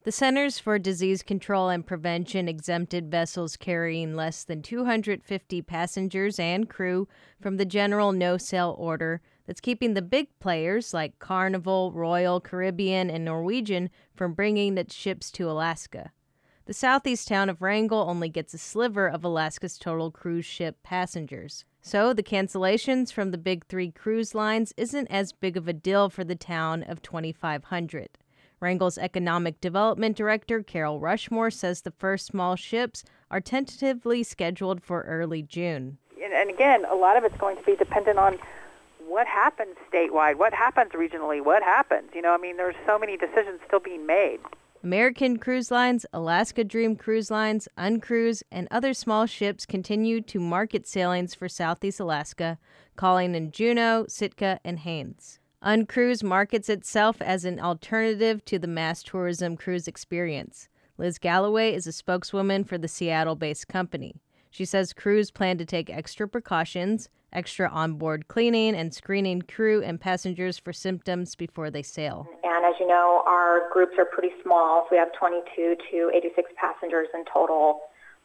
The Centers for Disease Control and Prevention exempted vessels carrying less than 250 passengers and crew from the general no-sail order that's keeping the big players like Carnival, Royal Caribbean, and Norwegian from bringing its ships to Alaska. The southeast town of Wrangell only gets a sliver of Alaska's total cruise ship passengers. So the cancellations from the big three cruise lines isn't as big of a deal for the town of 2,500. Wrangell's Economic Development Director, Carol Rushmore, says the first small ships are tentatively scheduled for early June. And again, a lot of it's going to be dependent on what happens statewide, what happens regionally, what happens. There's so many decisions still being made. American Cruise Lines, Alaska Dream Cruise Lines, Uncruise, and other small ships continue to market sailings for Southeast Alaska, calling in Juneau, Sitka, and Haines. Uncruise markets itself as an alternative to the mass tourism cruise experience. Liz Galloway is a spokeswoman for the Seattle-based company. She says crews plan to take extra precautions, extra onboard cleaning, and screening crew and passengers for symptoms before they sail. And as you know, our groups are pretty small, so we have 22 to 86 passengers in total.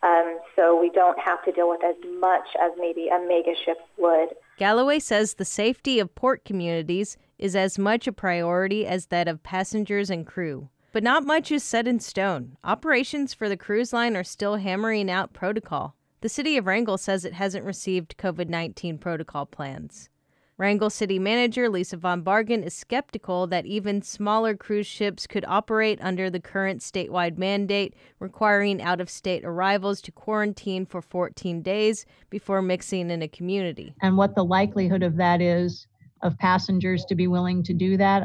So we don't have to deal with as much as maybe a mega ship would. Galloway says the safety of port communities is as much a priority as that of passengers and crew. But not much is set in stone. Operations for the cruise line are still hammering out protocol. The city of Wrangell says it hasn't received COVID-19 protocol plans. Wrangell City Manager Lisa Von Bargen is skeptical that even smaller cruise ships could operate under the current statewide mandate requiring out-of-state arrivals to quarantine for 14 days before mixing in a community. And what the likelihood of that is, of passengers to be willing to do that,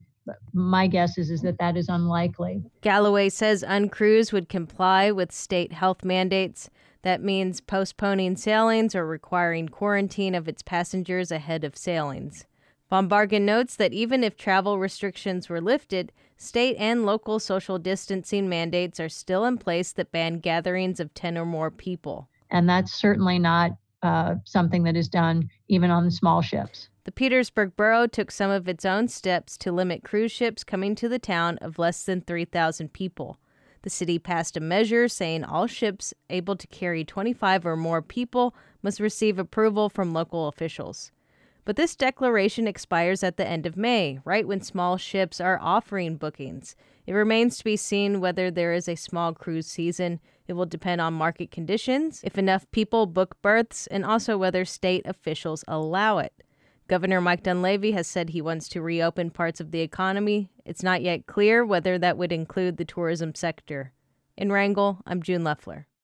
my guess is that is unlikely. Galloway says Uncruise would comply with state health mandates. That means postponing sailings or requiring quarantine of its passengers ahead of sailings. Von Bargen notes that even if travel restrictions were lifted, state and local social distancing mandates are still in place that ban gatherings of 10 or more people. And that's certainly not something that is done even on the small ships. The Petersburg Borough took some of its own steps to limit cruise ships coming to the town of less than 3,000 people. The city passed a measure saying all ships able to carry 25 or more people must receive approval from local officials. But this declaration expires at the end of May, right when small ships are offering bookings. It remains to be seen whether there is a small cruise season. It will depend on market conditions, if enough people book berths, and also whether state officials allow it. Governor Mike Dunleavy has said he wants to reopen parts of the economy. It's not yet clear whether that would include the tourism sector. In Wrangell, I'm June Leffler.